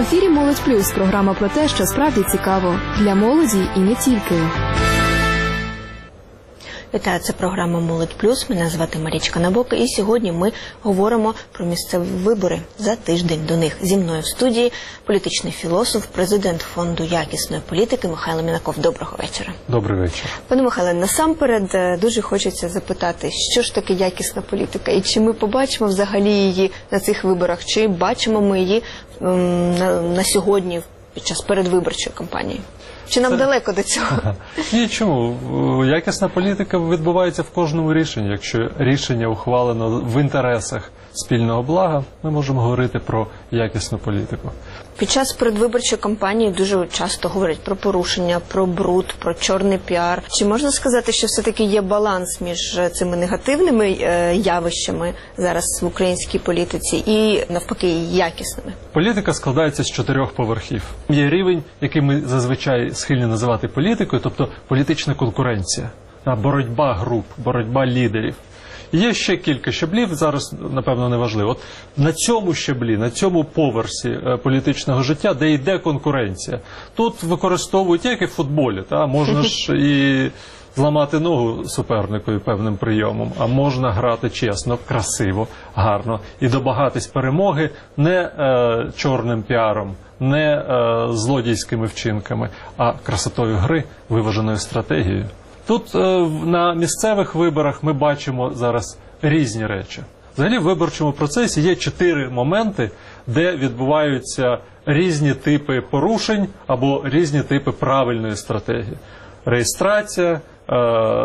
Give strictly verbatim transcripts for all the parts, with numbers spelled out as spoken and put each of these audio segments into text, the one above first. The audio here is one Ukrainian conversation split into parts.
ефірі «Молодь Плюс» – програма про те, що справді цікаво для молоді і не тільки. Вітаю, це програма «Молодь Плюс». Мене звати Марічка Набока. І сьогодні ми говоримо про місцеві вибори за тиждень до них. Зі мною в студії політичний філософ, президент Фонду якісної політики Михайло Мінаков. Доброго вечора. Добрий вечір. Пане Михайле, насамперед дуже хочеться запитати, що ж таке якісна політика? І чи ми побачимо взагалі її на цих виборах? Чи бачимо ми її м, на, на сьогодні під час передвиборчої кампанії? Чи нам Це... далеко до цього? Ні, чому? Якісна політика відбувається в кожному рішенні. Якщо рішення ухвалено в інтересах спільного блага, ми можемо говорити про якісну політику. Під час передвиборчої кампанії дуже часто говорять про порушення, про бруд, про чорний піар. Чи можна сказати, що все-таки є баланс між цими негативними явищами зараз в українській політиці і, навпаки, якісними? Політика складається з чотирьох поверхів. Є рівень, який ми зазвичай схильні називати політикою, тобто політична конкуренція, боротьба груп, боротьба лідерів. Є ще кілька щаблів, зараз, напевно, не важливо. От на цьому щаблі, на цьому поверсі політичного життя, де йде конкуренція, тут використовують, як і в футболі, та? Можна ж і зламати ногу суперникові певним прийомом, а можна грати чесно, красиво, гарно і домагатись перемоги не е, чорним піаром, не е, злодійськими вчинками, а красотою гри, виваженою стратегією. Тут е, на місцевих виборах ми бачимо зараз різні речі. Взагалі в виборчому процесі є чотири моменти, де відбуваються різні типи порушень або різні типи правильної стратегії. Реєстрація, е,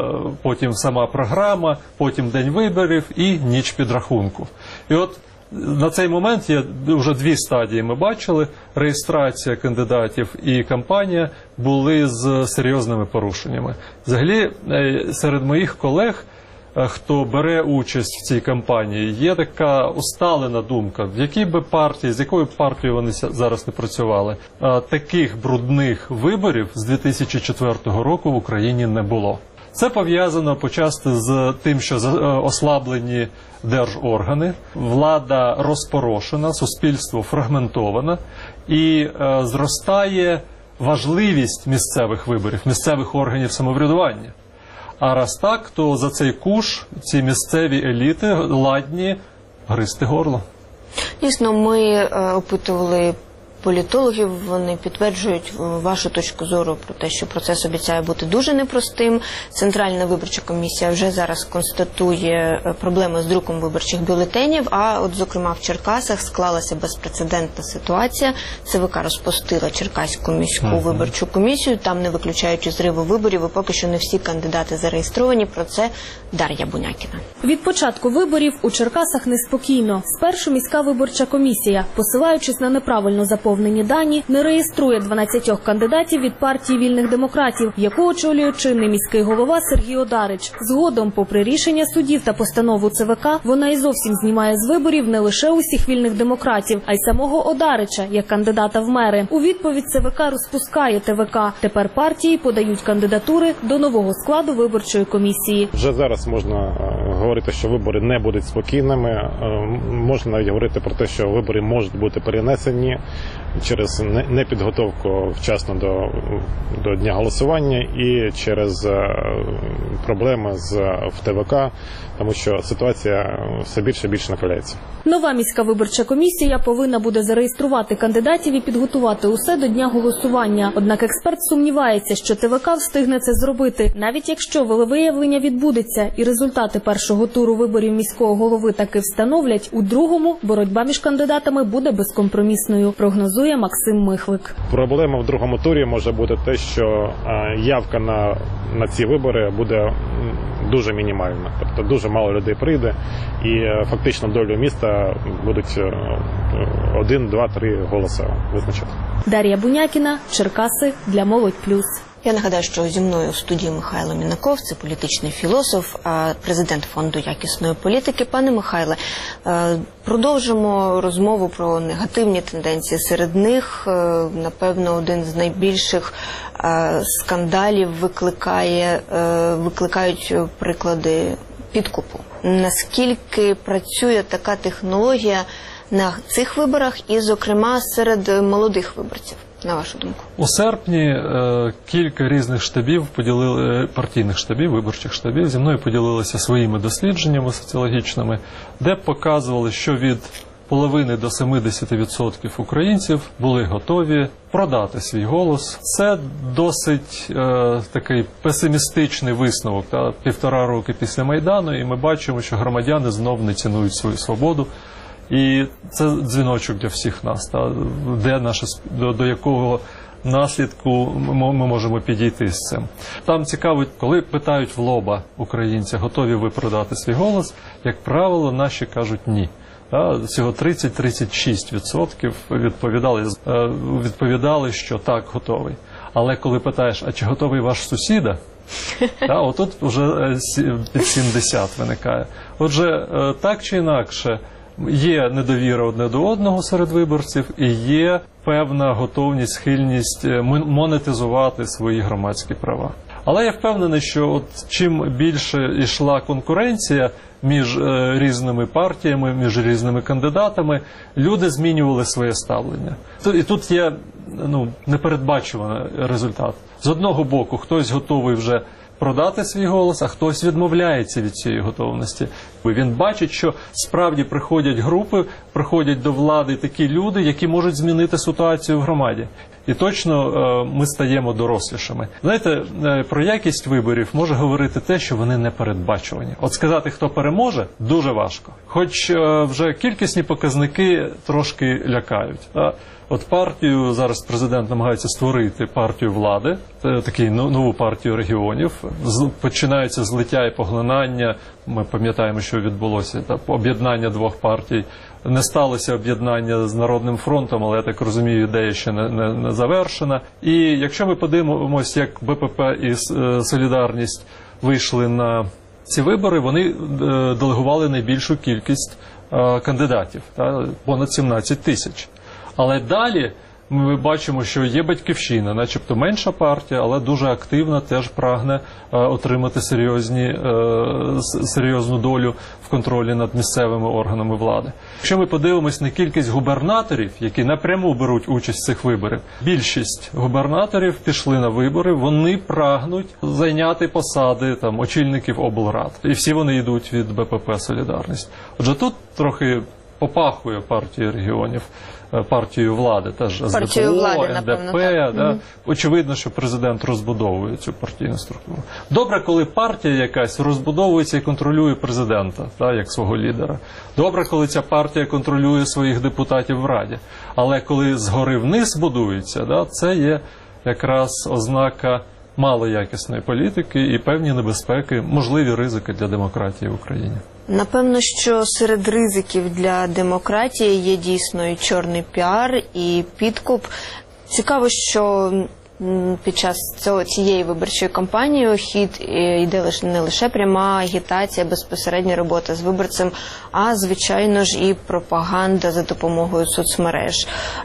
потім сама програма, потім день виборів і ніч підрахунку. І от на цей момент є вже дві стадії ми бачили. Реєстрація кандидатів і кампанія були з серйозними порушеннями. Взагалі, серед моїх колег, хто бере участь в цій кампанії, є така усталена думка, в якій би партії, з якою партією вони зараз не працювали. Таких брудних виборів з дві тисячі четвертого року в Україні не було. Це пов'язано почасти з тим, що ослаблені держоргани, влада розпорошена, суспільство фрагментоване і е, зростає важливість місцевих виборів, місцевих органів самоврядування. А раз так, то за цей куш ці місцеві еліти ладні гризти горло. Дійсно, ми е, опитували політологів, вони підтверджують вашу точку зору про те, що процес обіцяє бути дуже непростим. Центральна виборча комісія вже зараз констатує проблеми з друком виборчих бюлетенів, а от, зокрема, в Черкасах склалася безпрецедентна ситуація. ЦВК розпустила Черкаську міську uh-huh. виборчу комісію, там не виключаючи зриву виборів, і поки що не всі кандидати зареєстровані. Про це Дар'я Бунякіна. Від початку виборів у Черкасах неспокійно. Спершу міська виборча комісія, посилаючись на неправильно заповнені Повнені дані, не реєструє дванадцятьох кандидатів від партії вільних демократів, яку очолює чинний міський голова Сергій Одарич. Згодом, попри рішення судів та постанову ЦВК, вона і зовсім знімає з виборів не лише усіх вільних демократів, а й самого Одарича, як кандидата в мери. У відповідь ЦВК розпускає ТВК. Тепер партії подають кандидатури до нового складу виборчої комісії. Вже зараз можна говорити, що вибори не будуть спокійними. Можна навіть говорити про те, що вибори можуть бути перенесені через непідготовку вчасно до, до дня голосування і через проблеми з в ТВК, тому що ситуація все більше і більше накаляється. Нова міська виборча комісія повинна буде зареєструвати кандидатів і підготувати усе до дня голосування. Однак експерт сумнівається, що ТВК встигне це зробити. Навіть якщо волевиявлення відбудеться і результати першого туру виборів міського голови таки встановлять, у другому боротьба між кандидатами буде безкомпромісною, прогнозує Максим Михлик. Проблема в другому турі може бути те, що явка на, на ці вибори буде дуже мінімальна. Тобто дуже мало людей прийде і фактично долю міста будуть один, два, три голоси визначати. Дар'я Бунякіна, Черкаси, для Молодь Плюс. Я нагадаю, що зі мною у студії Михайло Мінаков, це політичний філософ, президент Фонду якісної політики. Пане Михайле, продовжимо розмову про негативні тенденції. Серед них, напевно, один з найбільших скандалів викликає, викликають приклади підкупу. Наскільки працює така технологія на цих виборах і, зокрема, серед молодих виборців, на вашу думку? У серпні е, кілька різних штабів поділили, партійних штабів, виборчих штабів, зі мною поділилися своїми дослідженнями соціологічними, де показували, що від половини до сімдесят відсотків українців були готові продати свій голос. Це досить е, такий песимістичний висновок. Та, півтора роки після Майдану, і ми бачимо, що громадяни знов не цінують свою свободу. І це дзвіночок для всіх нас, та, де наше, до, до якого наслідку ми можемо підійти з цим. Там цікаво, коли питають в лоба українця, готові ви продати свій голос, як правило, наші кажуть ні. Всього тридцять-тридцять шість відсотків відповідали, відповідали, що так, готовий. Але коли питаєш, а чи готовий ваш сусіда, та, отут вже під сімдесят виникає. Отже, так чи інакше, є недовіра одне до одного серед виборців і є певна готовність, схильність монетизувати свої громадські права. Але я впевнений, що от чим більше йшла конкуренція між е, різними партіями, між різними кандидатами, люди змінювали своє ставлення. І тут є ну, непередбачуваний результат. З одного боку, хтось готовий вже продати свій голос, а хтось відмовляється від цієї готовності. Він бачить, що справді приходять групи, приходять до влади такі люди, які можуть змінити ситуацію в громаді. І точно ми стаємо дорослішими. Знаєте, про якість виборів може говорити те, що вони не передбачувані. От сказати, хто переможе, дуже важко. Хоч вже кількісні показники трошки лякають. От партію, зараз президент намагається створити партію влади, таку нову партію регіонів. Починаються злиття і поглинання. Ми пам'ятаємо, що відбулося. Об'єднання двох партій. Не сталося об'єднання з Народним фронтом, але, я так розумію, ідея ще не, не, не завершена. І якщо ми подивимося, як БПП і Солідарність вийшли на ці вибори, вони делегували найбільшу кількість кандидатів, понад сімнадцять тисяч. Але далі ми бачимо, що є Батьківщина, начебто менша партія, але дуже активна, теж прагне е, отримати серйозні, е, серйозну долю в контролі над місцевими органами влади. Якщо ми подивимось на кількість губернаторів, які напряму беруть участь в цих виборах, більшість губернаторів пішли на вибори, вони прагнуть зайняти посади там, очільників облрад. І всі вони йдуть від БПП «Солідарність». Отже, тут трохи попахує партії регіонів, партію влади, теж партію СДПО, влади, ен де пе. напевно, Да? Mm-hmm. Очевидно, що президент розбудовує цю партійну структуру. Добре, коли партія якась розбудовується і контролює президента, да, як свого лідера. Добре, коли ця партія контролює своїх депутатів в Раді. Але коли згори вниз будується, да, це є якраз ознака малоякісної політики і певні небезпеки, можливі ризики для демократії в Україні. Напевно, що серед ризиків для демократії є дійсно і чорний піар, і підкуп. Цікаво, що під час цього, цієї виборчої кампанії у хід йде не лише пряма агітація, безпосередня робота з виборцем, а, звичайно ж, і пропаганда за допомогою соцмереж.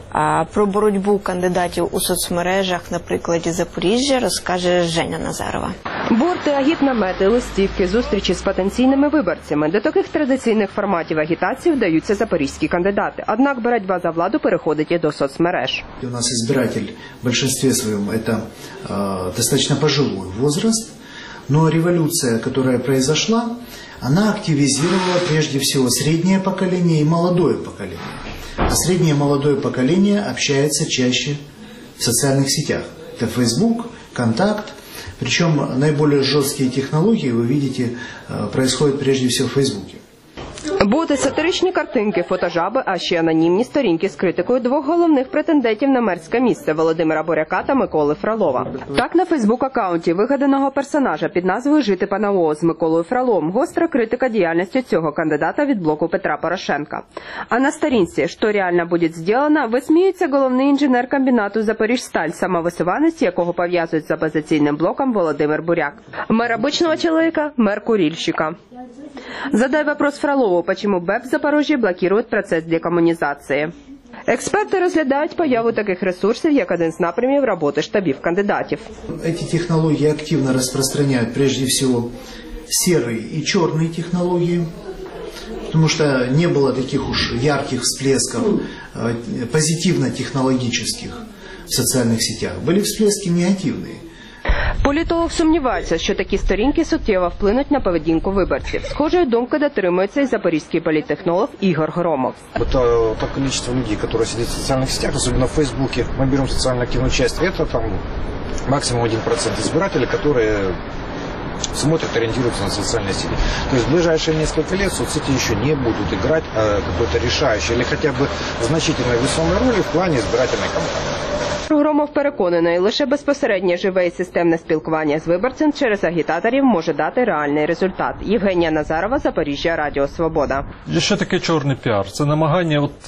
А про боротьбу кандидатів у соцмережах на прикладі Запоріжжя розкаже Женя Назарова. Борти, агітнамети, листівки, зустрічі з потенційними виборцями. До таких традиційних форматів агітації вдаються запорізькі кандидати. Однак боротьба за владу переходить і до соцмереж. У нас избиратель в большинстве своем это э, достаточно пожилой возраст, но революция, которая произошла, она активизировала прежде всего среднее поколение и молодое поколение. А среднее и молодое поколение общается чаще в социальных сетях. Это Facebook, Контакт. Причем наиболее жесткие технологии, вы видите, происходят прежде всего в Фейсбуке. Боти, сатиричні картинки, фотожаби, а ще анонімні сторінки з критикою двох головних претендентів на мерське місце – Володимира Буряка та Миколи Фролова. Так, на Фейсбук-аккаунті вигаданого персонажа під назвою «Жити по-новому» з Миколою Фроловим гостра критика діяльності цього кандидата від блоку Петра Порошенка. А на сторінці «Що реально буде зроблено» висміюється головний інженер комбінату «Запоріжсталь», самовисуванець якого пов'язують з опозиційним блоком Володимир Буряк. Мэр обычного человека – мэр курильщика. Задай вопрос Фролову, почему БЭП в Запорожье блокирует процес декомунізації. Експерти розглядають появу таких ресурсів як один з напрямів роботи штабів кандидатів. Эти технологии активно распространяют прежде всего серые и черные технологии. потому что не было таких уж ярких всплесков позитивно-технологических в социальных сетях. Были всплески негативные. Політолог сумнівається, що такі сторінки суттєво вплинуть на поведінку виборців. Схожої думки дотримується і запорізький політтехнолог Ігор Громов. Это то количество людей, которые сидят в социальных сетях, особенно в Фейсбуке. Мы берем социально активную часть, это там максимум один процент избирателей, которые смотрят, ориентируются на социальные сети. То есть в ближайшие несколько лет соцсети еще не будут играть э, какой-то решающий или хотя бы значительной весомой роли в плане избирательной кампании. Громов переконаний, лише безпосереднє живе і системне спілкування з виборцем через агітаторів може дати реальний результат. Євгенія Назарова, Запоріжжя, Радіо Свобода. Що таке чорний піар? Це намагання от,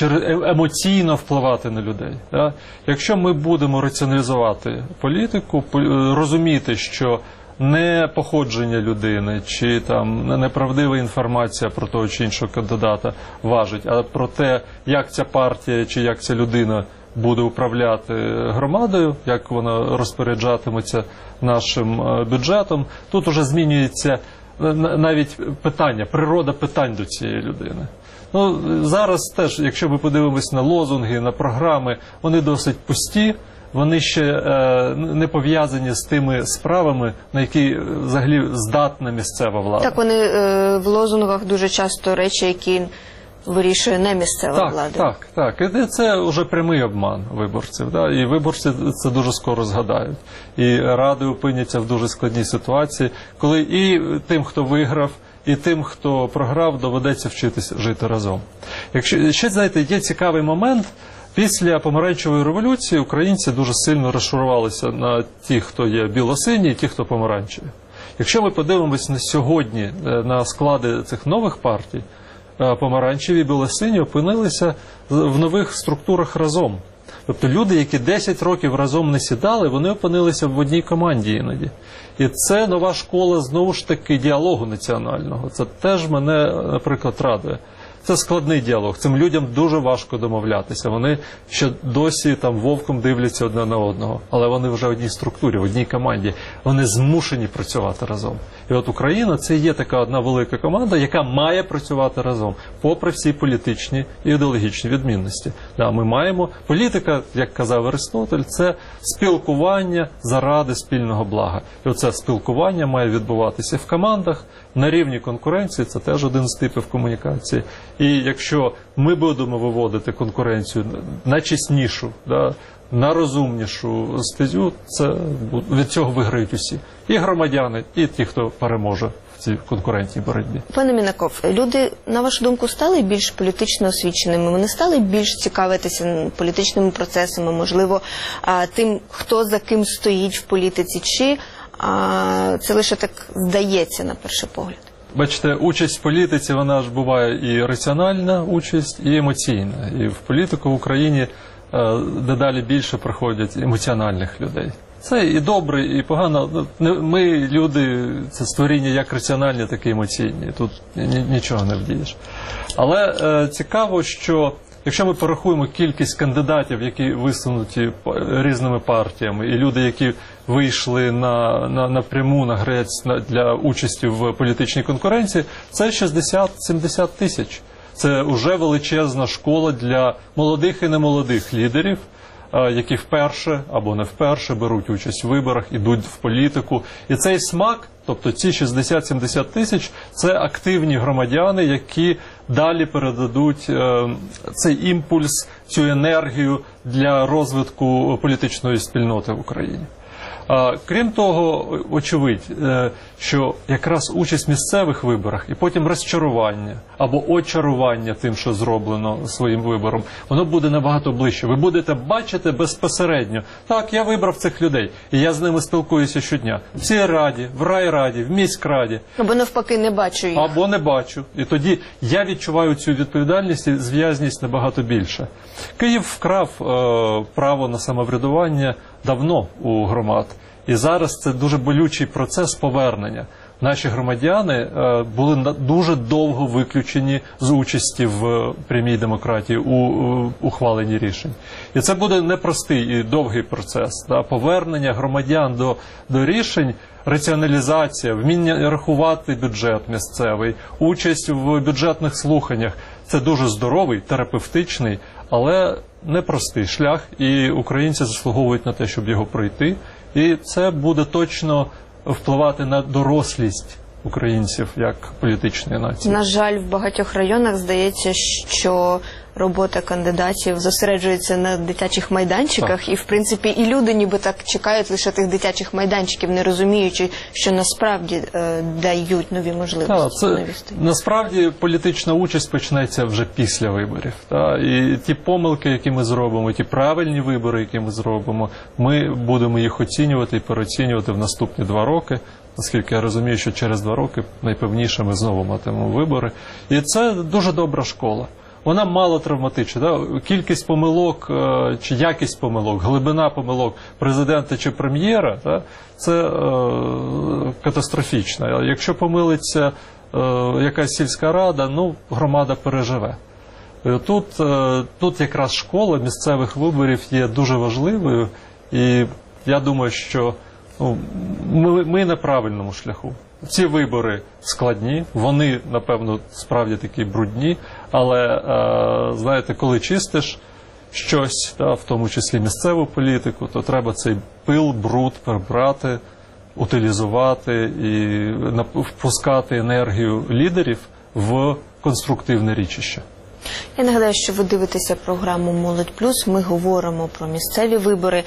емоційно впливати на людей. Да? Якщо ми будемо раціоналізувати політику, розуміти, що не походження людини чи там неправдива інформація про того чи іншого кандидата важить, а про те, як ця партія чи як ця людина буде управляти громадою, як вона розпоряджатиметься нашим бюджетом. Тут уже змінюється навіть питання, природа питань до цієї людини. Ну, зараз теж, якщо ми подивимось на лозунги, на програми, вони досить пусті, вони ще е, не пов'язані з тими справами, на які взагалі здатна місцева влада. Так, вони е, в лозунгах дуже часто речі, які вирішує не місцева так, влада. Так, так. І це вже прямий обман виборців. Да? І виборці це дуже скоро згадають. І ради опиняться в дуже складній ситуації, коли і тим, хто виграв, і тим, хто програв, доведеться вчитися жити разом. Якщо ще, знаєте, є цікавий момент. Після помаранчевої революції українці дуже сильно розшарувалися на ті, хто є білосині, і ті, хто помаранчеві. Якщо ми подивимося на сьогодні, на склади цих нових партій, помаранчеві і білосині опинилися в нових структурах разом. Тобто люди, які десять років разом не сідали, вони опинилися в одній команді іноді. І це нова школа, знову ж таки, діалогу національного. Це теж мене, наприклад, радує. Це складний діалог. Цим людям дуже важко домовлятися. Вони ще досі там вовком дивляться одне на одного. Але вони вже в одній структурі, в одній команді. Вони змушені працювати разом. І от Україна – це є така одна велика команда, яка має працювати разом, попри всі політичні і ідеологічні відмінності. Да, ми маємо... Політика, як казав Аристотель, це спілкування заради спільного блага. І оце спілкування має відбуватися в командах, на рівні конкуренції, це теж один з типів комунікації. І якщо ми будемо виводити конкуренцію на чеснішу, да, на розумнішу стезю, це, від цього виграють усі. І громадяни, і ті, хто переможе в цій конкурентній боротьбі. Пане Мінаков, люди, на вашу думку, стали більш політично освіченими? Вони стали більш цікавитися політичними процесами, можливо, тим, хто за ким стоїть в політиці, чи це лише так здається на перший погляд? Бачите, участь в політиці, вона ж буває і раціональна участь, і емоційна. І в політику в Україні дедалі більше приходять емоціональних людей. Це і добре, і погано. Ми, люди, це створіння як раціональні, так і емоційні. Тут нічого не вдієш. Але е, цікаво, що якщо ми порахуємо кількість кандидатів, які висунуті різними партіями, і люди, які вийшли на, на, напряму на грець для участі в політичній конкуренції, це шістдесят-сімдесят тисяч. Це вже величезна школа для молодих і немолодих лідерів, які вперше або не вперше беруть участь в виборах, ідуть в політику. І цей смак, тобто ці шістдесят-сімдесят тисяч, це активні громадяни, які далі передадуть е, цей імпульс, цю енергію для розвитку політичної спільноти в Україні. А, крім того, очевидь, е, що якраз участь в місцевих виборах і потім розчарування або очарування тим, що зроблено своїм вибором, воно буде набагато ближче. Ви будете бачити безпосередньо, так, я вибрав цих людей, і я з ними спілкуюся щодня. В цій раді, в райраді, в міськраді. Або навпаки не бачу їх. Або не бачу. І тоді я відчуваю цю відповідальність і зв'язність набагато більше. Київ вкрав е, право на самоврядування давно у громад. І зараз це дуже болючий процес повернення. наші громадяни були дуже довго виключені з участі в прямій демократії у ухваленні рішень. І це буде непростий і довгий процес. Да? Повернення громадян до, до рішень, раціоналізація, вміння рахувати бюджет місцевий, участь в бюджетних слуханнях – це дуже здоровий, терапевтичний, але непростий шлях, і українці заслуговують на те, щоб його пройти. І це буде точно впливати на дорослість українців як політичної нації. На жаль, в багатьох районах здається, що робота кандидатів зосереджується на дитячих майданчиках, так. І, в принципі, і люди ніби так чекають лише тих дитячих майданчиків, не розуміючи, що насправді е, дають нові можливості. Так, це, нові насправді політична участь почнеться вже після виборів. Так? І ті помилки, які ми зробимо, ті правильні вибори, які ми зробимо, ми будемо їх оцінювати і переоцінювати в наступні два роки. Наскільки я розумію, що через два роки найпевніше ми знову матимемо вибори. І це дуже добра школа. Вона мало травматична. Да? Кількість помилок чи якість помилок, глибина помилок президента чи прем'єра, да? Це е, катастрофічно. Якщо помилиться е, якась сільська рада, ну, громада переживе. Тут, е, тут якраз школа місцевих виборів є дуже важливою, і я думаю, що ну, ми, ми на правильному шляху. Ці вибори складні, вони, напевно, справді такі брудні, але, е, знаєте, коли чистиш щось, да, в тому числі місцеву політику, то треба цей пил, бруд прибрати, утилізувати і впускати енергію лідерів в конструктивне річище. Я нагадаю, що ви дивитеся програму «Молодь плюс». Ми говоримо про місцеві вибори.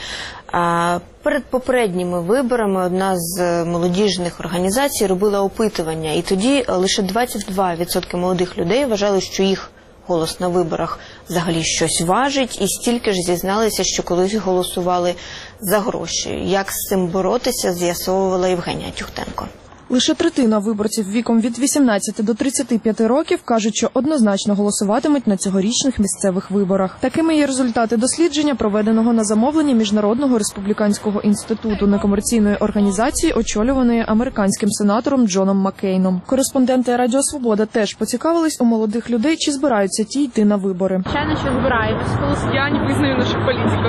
А перед попередніми виборами одна з молодіжних організацій робила опитування. І тоді лише двадцять два відсотки молодих людей вважали, що їх голос на виборах взагалі щось важить. І стільки ж зізналися, що колись голосували за гроші. Як з цим боротися, з'ясовувала Євгенія Тюхтенко. Лише третина виборців віком від вісімнадцяти до тридцяти п'яти років кажуть, що однозначно голосуватимуть на цьогорічних місцевих виборах. Такими є результати дослідження, проведеного на замовлення Міжнародного республіканського інституту некомерційної організації, очолюваної американським сенатором Джоном Маккейном. Кореспонденти Радіо Свобода теж поцікавились у молодих людей, чи збираються ті йти на вибори. Звичайно, що збираємось. Я не визнаю наших політиків.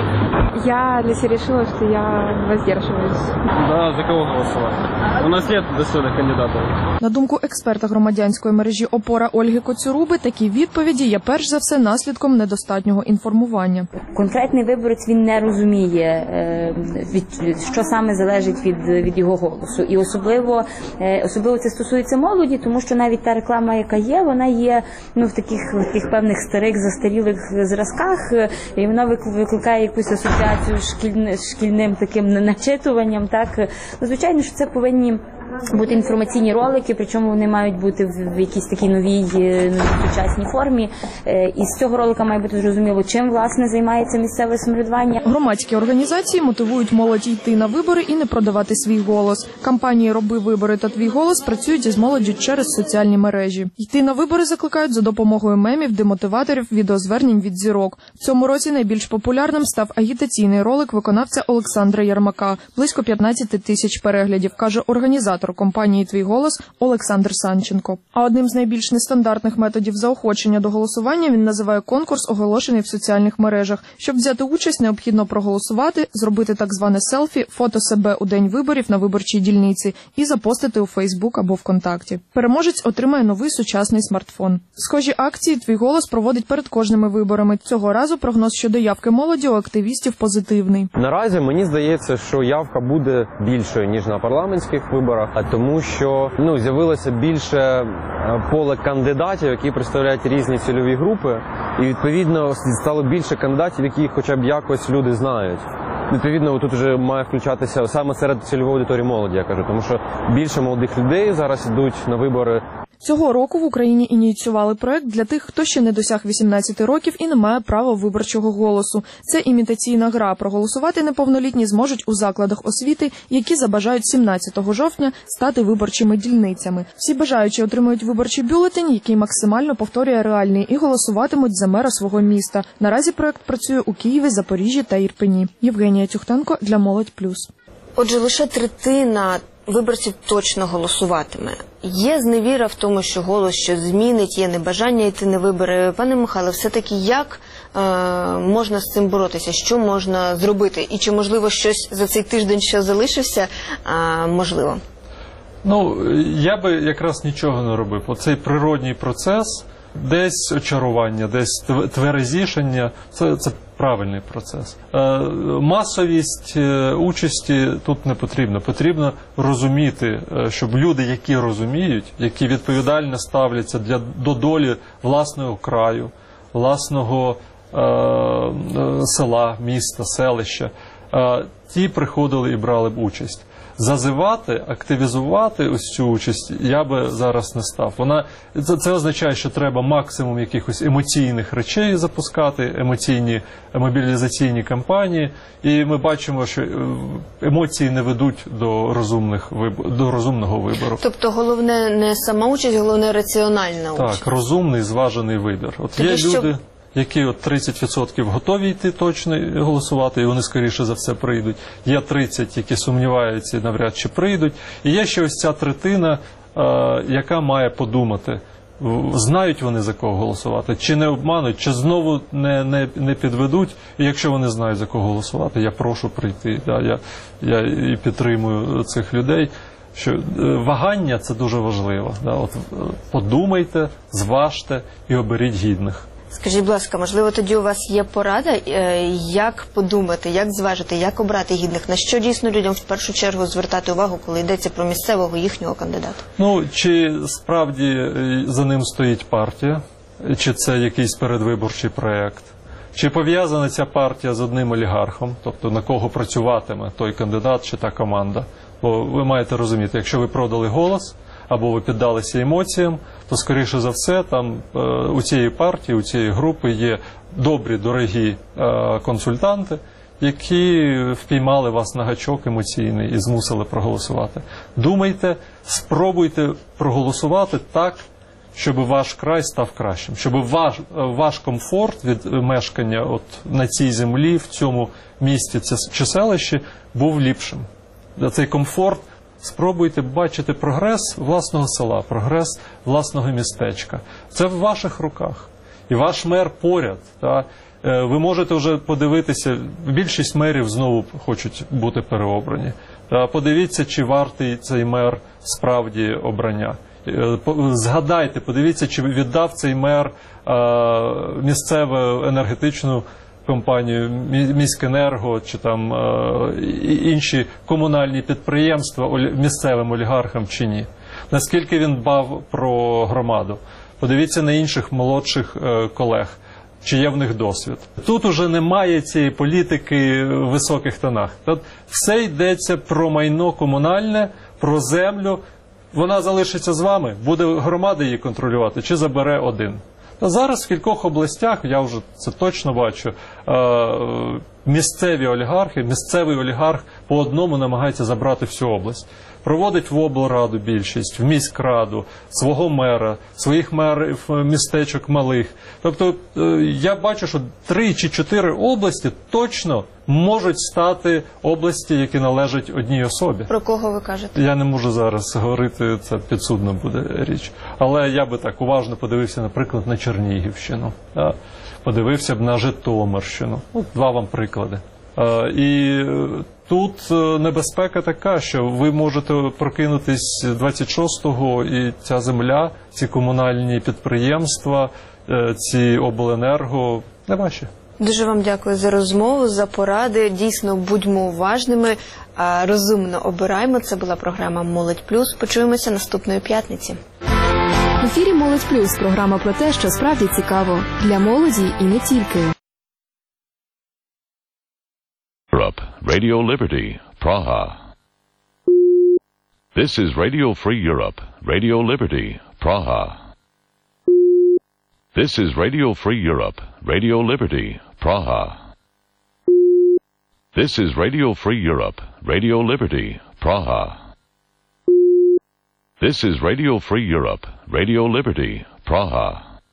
Я для себе вирішила, що я воздержуюсь. Да, за кого голосувати? У нас є достойних кандидатів. На думку експерта громадянської мережі «Опора» Ольги Коцюруби, такі відповіді є перш за все наслідком недостатнього інформування. Конкретний виборець, він не розуміє, від, що саме залежить від, від його голосу. І особливо, особливо це стосується молоді, тому що навіть та реклама, яка є, вона є ну, в таких, в таких певних старих, застарілих зразках, і вона викликає якусь асоціацію з шкільним, шкільним таким начитуванням. Так? Ну, звичайно, що це повинні бути інформаційні ролики, причому вони мають бути в якійсь такій новій, новій сучасній формі. І з цього ролика має бути зрозуміло, чим, власне, займається місцеве самоврядування. Громадські організації мотивують молодь йти на вибори і не продавати свій голос. Кампанії «Роби вибори» та «Твій голос» працюють із молоддю через соціальні мережі. Йти на вибори закликають за допомогою мемів, демотиваторів, відеозвернень від зірок. В цьому році найбільш популярним став агітаційний ролик виконавця Олександра Ярмака. Близько п'ятнадцять тисяч переглядів, каже організатор компанії «Твій голос» Олександр Санченко. А одним з найбільш нестандартних методів заохочення до голосування він називає конкурс, оголошений в соціальних мережах. Щоб взяти участь, необхідно проголосувати, зробити так зване селфі, фото себе у день виборів на виборчій дільниці і запостити у Фейсбук або ВКонтакті. Переможець отримає новий сучасний смартфон. Схожі акції «Твій голос» проводить перед кожними виборами. Цього разу прогноз щодо явки молоді у активістів позитивний. Наразі мені здається, що явка буде більшою, ніж на парламентських виборах, тому що ну, з'явилося більше поле кандидатів, які представляють різні цільові групи, і відповідно стало більше кандидатів, які хоча б якось люди знають. Відповідно, тут вже має включатися саме серед цільової аудиторії молоді, я кажу, тому що більше молодих людей зараз йдуть на вибори. Цього року в Україні ініціювали проект для тих, хто ще не досяг вісімнадцяти років і не має права виборчого голосу. Це імітаційна гра. Проголосувати неповнолітні зможуть у закладах освіти, які забажають сімнадцятого жовтня стати виборчими дільницями. Всі бажаючі отримують виборчий бюлетень, який максимально повторює реальний, і голосуватимуть за мера свого міста. Наразі проект працює у Києві, Запоріжжі та Ірпені. Євгенія Тюхтенко для «Молодь плюс». Отже, лише третина виборців точно голосуватиме. Є зневіра в тому, що голос щось змінить, є небажання йти на вибори. Пане Михайло, все-таки як е, можна з цим боротися? Що можна зробити? І чи, можливо, щось за цей тиждень, що залишився, е, можливо? Ну, я би якраз нічого не робив. Оцей природній процес, десь очарування, десь тверезішання, це, це правильний процес. Е, масовість е, участі тут не потрібно. Потрібно розуміти, е, щоб люди, які розуміють, які відповідально ставляться для, до долі власного краю, власного е, села, міста, селища, е, ті приходили і брали б участь. Зазивати, активізувати ось цю участь я би зараз не став. Вона, це, це означає, що треба максимум якихось емоційних речей запускати, емоційні, мобілізаційні кампанії. І ми бачимо, що емоції не ведуть до, розумних, до розумного вибору. Тобто головне не сама участь, головне раціональна участь. Так, розумний, зважений вибір. От Тоді є що... люди, які от тридцять відсотків готові йти точно голосувати, і вони скоріше за все прийдуть. Є тридцять, які сумніваються і навряд чи прийдуть. І є ще ось ця третина, е, яка має подумати, знають вони за кого голосувати, чи не обмануть, чи знову не, не, не підведуть. І якщо вони знають за кого голосувати, я прошу прийти. Да, я, я і підтримую цих людей. Що вагання – це дуже важливо. Да, от, подумайте, зважте і оберіть гідних. Скажіть, будь ласка, можливо, тоді у вас є порада, як подумати, як зважити, як обрати гідних? На що дійсно людям в першу чергу звертати увагу, коли йдеться про місцевого їхнього кандидата? Ну, чи справді за ним стоїть партія, чи це якийсь передвиборчий проєкт? Чи пов'язана ця партія з одним олігархом, тобто на кого працюватиме той кандидат чи та команда? Бо ви маєте розуміти, якщо ви продали голос, або ви піддалися емоціям, то, скоріше за все, там е, у цієї партії, у цієї групи є добрі, дорогі е, консультанти, які впіймали вас на гачок емоційний і змусили проголосувати. Думайте, спробуйте проголосувати так, щоб ваш край став кращим, щоб ваш, ваш комфорт від мешкання от на цій землі, в цьому місті чи селищі був ліпшим. Цей комфорт – спробуйте бачити прогрес власного села, прогрес власного містечка. Це в ваших руках. І ваш мер поряд. Та? Ви можете вже подивитися, більшість мерів знову хочуть бути переобрані. Та? Подивіться, чи вартий цей мер справді обрання. Згадайте, подивіться, чи віддав цей мер місцеву енергетичну компанію, Міськенерго чи там е, інші комунальні підприємства місцевим олігархам чи ні. Наскільки він дбав про громаду. Подивіться на інших молодших е, колег, чи є в них досвід. Тут уже немає цієї політики в високих тонах. Тут все йдеться про майно комунальне, про землю. Вона залишиться з вами, буде громада її контролювати, чи забере один. Зараз в кількох областях, я вже це точно бачу, місцеві олігархи, місцевий олігарх по одному намагається забрати всю область. Проводить в облраду більшість, в міськраду, свого мера, своїх мерів містечок малих. Тобто я бачу, що три чи чотири області точно можуть стати області, які належать одній особі. Про кого ви кажете? Я не можу зараз говорити, це підсудна буде річ. Але я би так уважно подивився, наприклад, на Чернігівщину, подивився б на Житомирщину. От два вам приклади. І тут небезпека така, що ви можете прокинутись двадцять шостого, і ця земля, ці комунальні підприємства, ці обленерго не ваші. Дуже вам дякую за розмову, за поради. Дійсно, будьмо уважними, розумно обираємо. Це була програма «Молодь плюс». Почуємося наступної п'ятниці. В ефірі «Молодь плюс» – програма про те, що справді цікаво. Для молоді і не тільки. Radio Liberty, Praha. This is Radio Free Europe, Radio Liberty, Praha. This is Radio Free Europe, Radio Liberty, Praha. This is Radio Free Europe, Radio Liberty, Praha. This is Radio Free Europe, Radio Liberty, Praha.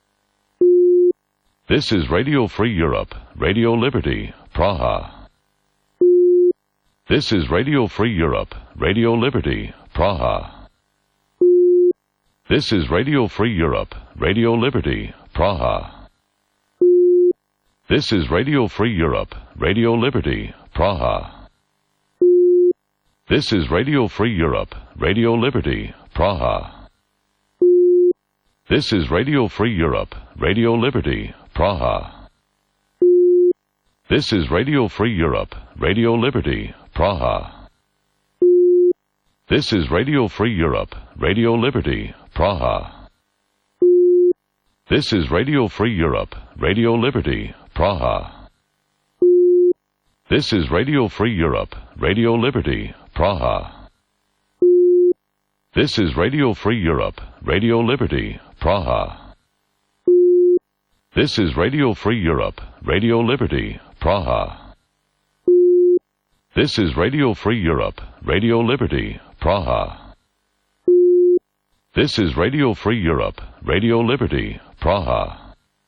This is Radio Free Europe, Radio Liberty, Praha. This is Radio Free Europe, Radio Liberty, Praha. This is Radio Free Europe, Radio Liberty, Praha. This is Radio Free Europe, Radio Liberty, Praha. This is Radio Free Europe, Radio Liberty, Praha. This is Radio Free Europe, Radio Liberty, Praha. This is Radio Free Europe, Radio Liberty, Praha. This is Radio Free Europe, Radio Liberty, Praha. This is Radio Free Europe, Radio Liberty, Praha. This is Radio Free Europe, Radio Liberty, Praha. This is Radio Free Europe, Radio Liberty, Praha. This is Radio Free Europe, Radio Liberty, Praha. This is Radio Free Europe, Radio Liberty, Praha. This is Radio Free Europe, Radio Liberty, Praha.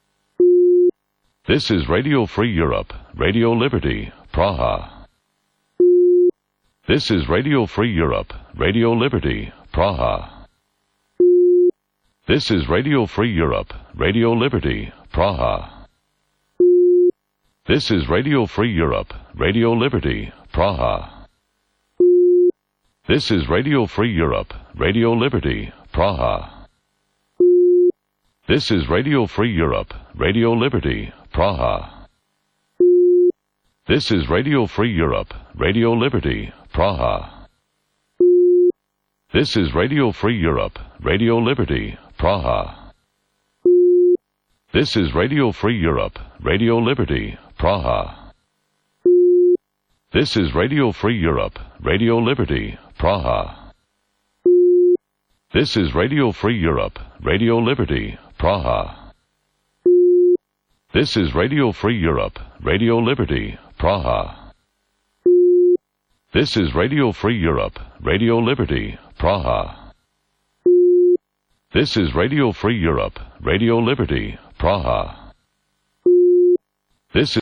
This is Radio Free Europe, Radio Liberty, Praha. This is Radio Free Europe, Radio Liberty, Praha. This is Radio Free Europe, Radio Liberty, Praha. This is Radio Free Europe, Radio Liberty, Praha. This is Radio Free Europe, Radio Liberty, Praha. This is Radio Free Europe, Radio Liberty, Praha. This is Radio Free Europe, Radio Liberty, Praha. This is Radio Free Europe, Radio Liberty, Praha. This is Radio Free Europe, Radio Liberty, Praha. This is Radio Free Europe, Radio Liberty, Praha. This is Radio Free Europe, Radio Liberty, Praha. This is Radio Free Europe, Radio Liberty, Praha. This is Radio Free Europe, Radio Liberty, Praha. This is Radio Free Europe, Radio Liberty, Praha. This is